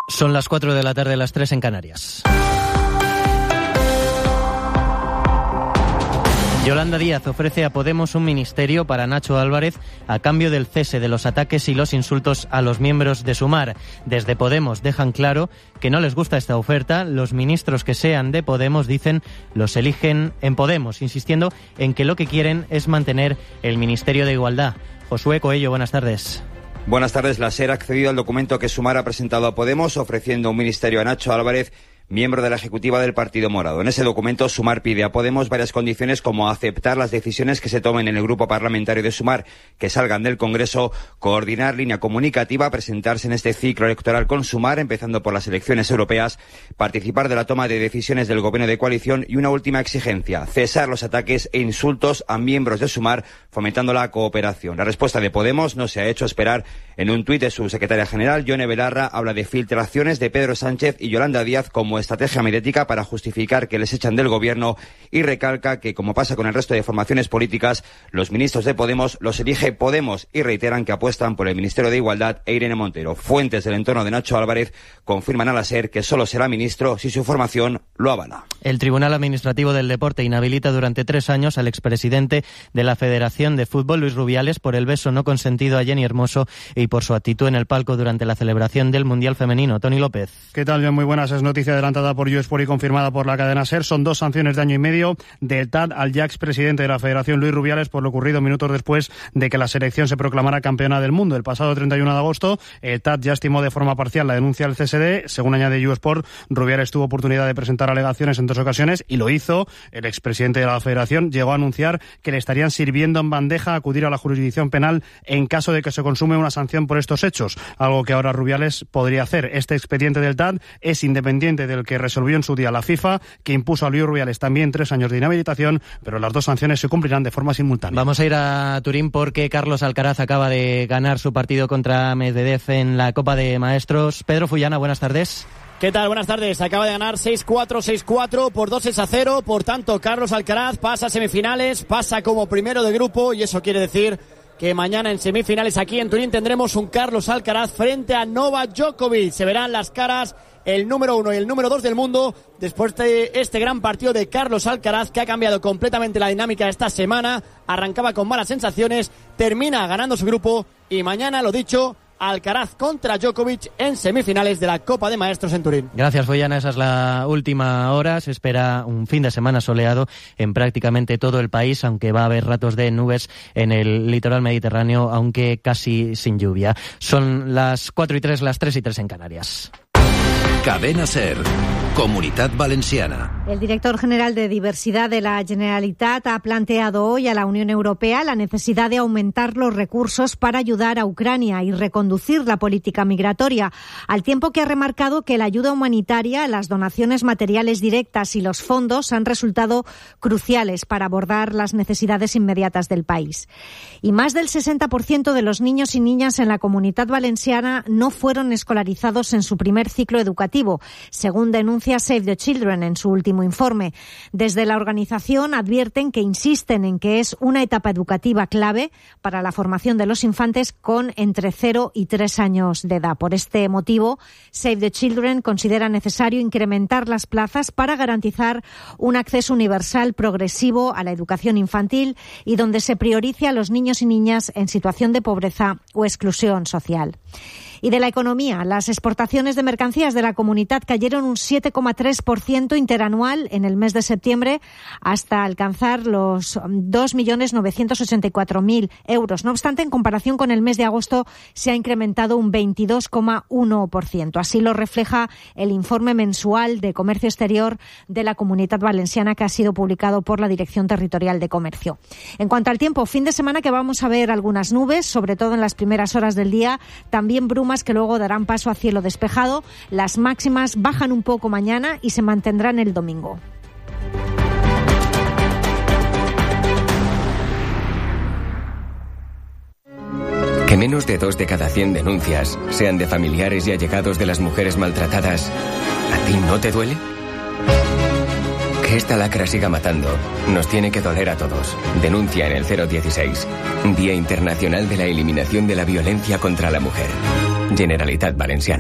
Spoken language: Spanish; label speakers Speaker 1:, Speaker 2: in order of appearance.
Speaker 1: Son las 4 de la tarde, las 3 en Canarias. Yolanda Díaz ofrece a Podemos un ministerio para Nacho Álvarez a cambio del cese de los ataques y los insultos a los miembros de Sumar. Desde Podemos dejan claro que no les gusta esta oferta. Los ministros que sean de Podemos, dicen, los eligen en Podemos, insistiendo en que lo que quieren es mantener el Ministerio de Igualdad. Josué Coello, buenas tardes.
Speaker 2: Buenas tardes. La SER ha accedido al documento que Sumar ha presentado a Podemos, ofreciendo un ministerio a Nacho Álvarez, miembro de la ejecutiva del Partido Morado. En ese documento, Sumar pide a Podemos varias condiciones, como aceptar las decisiones que se tomen en el grupo parlamentario de Sumar, que salgan del Congreso, coordinar línea comunicativa, presentarse en este ciclo electoral con Sumar, empezando por las elecciones europeas, participar de la toma de decisiones del gobierno de coalición y una última exigencia, cesar los ataques e insultos a miembros de Sumar, fomentando la cooperación. La respuesta de Podemos no se ha hecho esperar. En un tuit de su secretaria general, Yone Belarra, habla de filtraciones de Pedro Sánchez y Yolanda Díaz como estrategia mediática para justificar que les echan del gobierno, y recalca que, como pasa con el resto de formaciones políticas, los ministros de Podemos los elige Podemos, y reiteran que apuestan por el Ministerio de Igualdad e Irene Montero. Fuentes del entorno de Nacho Álvarez confirman a la SER que solo será ministro si su formación lo avala.
Speaker 1: El Tribunal Administrativo del Deporte inhabilita durante 3 años al expresidente de la Federación de Fútbol, Luis Rubiales, por el beso no consentido a Jenny Hermoso y por su actitud en el palco durante la celebración del Mundial Femenino. Tony López.
Speaker 3: ¿Qué tal? Bien, muy buenas. Es noticia adelantada por YouSport y confirmada por la cadena SER. Son 2 sanciones de 1 año y medio del TAD al ya expresidente de la Federación, Luis Rubiales, por lo ocurrido minutos después de que la selección se proclamara campeona del mundo. El pasado 31 de agosto, el TAD ya estimó de forma parcial la denuncia al CSD. Según añade YouSport, Rubiales tuvo oportunidad de presentar alegaciones en 2 ocasiones y lo hizo. El expresidente de la Federación llegó a anunciar que le estarían sirviendo en bandeja acudir a la jurisdicción penal en caso de que se consume una sanción por estos hechos, algo que ahora Rubiales podría hacer. Este expediente del TAD es independiente del que resolvió en su día la FIFA, que impuso a Luis Rubiales también 3 años de inhabilitación, pero las 2 sanciones se cumplirán de forma simultánea.
Speaker 1: Vamos a ir a Turín porque Carlos Alcaraz acaba de ganar su partido contra Medvedev en la Copa de Maestros. Pedro Fullana, buenas tardes.
Speaker 4: ¿Qué tal? Buenas tardes. Acaba de ganar 6-4, 6-4 por 2-0. Por tanto, Carlos Alcaraz pasa a semifinales, pasa como primero de grupo, y eso quiere decir que mañana en semifinales aquí en Turín tendremos un Carlos Alcaraz frente a Novak Djokovic. Se verán las caras el número 1 y el número 2 del mundo después de este gran partido de Carlos Alcaraz, que ha cambiado completamente la dinámica esta semana. Arrancaba con malas sensaciones, termina ganando su grupo y mañana, lo dicho, Alcaraz contra Djokovic en semifinales de la Copa de Maestros en Turín.
Speaker 1: Gracias, Follana. Esa es la última hora. Se espera un fin de semana soleado en prácticamente todo el país, aunque va a haber ratos de nubes en el litoral mediterráneo, aunque casi sin lluvia. Son las 4:03, las 3:03 en Canarias.
Speaker 5: Cadena SER, Comunitat Valenciana.
Speaker 6: El director general de Diversidad de la Generalitat ha planteado hoy a la Unión Europea la necesidad de aumentar los recursos para ayudar a Ucrania y reconducir la política migratoria, al tiempo que ha remarcado que la ayuda humanitaria, las donaciones materiales directas y los fondos han resultado cruciales para abordar las necesidades inmediatas del país. Y más del 60% de los niños y niñas en la Comunitat Valenciana no fueron escolarizados en su primer ciclo educativo, según denuncia Save the Children en su último informe. Desde la organización advierten que insisten en que es una etapa educativa clave para la formación de los infantes con entre 0 y 3 años de edad. Por este motivo, Save the Children considera necesario incrementar las plazas para garantizar un acceso universal progresivo a la educación infantil y donde se priorice a los niños y niñas en situación de pobreza o exclusión social. Y de la economía, las exportaciones de mercancías de la comunidad cayeron un 7,3% interanual en el mes de septiembre hasta alcanzar los 2.984.000 euros. No obstante, en comparación con el mes de agosto, se ha incrementado un 22,1%. Así lo refleja el informe mensual de comercio exterior de la Comunitat Valenciana, que ha sido publicado por la Dirección Territorial de Comercio. En cuanto al tiempo, fin de semana que vamos a ver algunas nubes, sobre todo en las primeras horas del día, también brumas que luego darán paso a cielo despejado. Las máximas bajan un poco mañana y se mantendrán el domingo.
Speaker 7: Que menos de 2 de cada 100 denuncias sean de familiares y allegados de las mujeres maltratadas, ¿a ti no te duele? Que esta lacra siga matando nos tiene que doler a todos. Denuncia en el 016. Día Internacional de la Eliminación de la Violencia contra la Mujer. Generalitat Valenciana.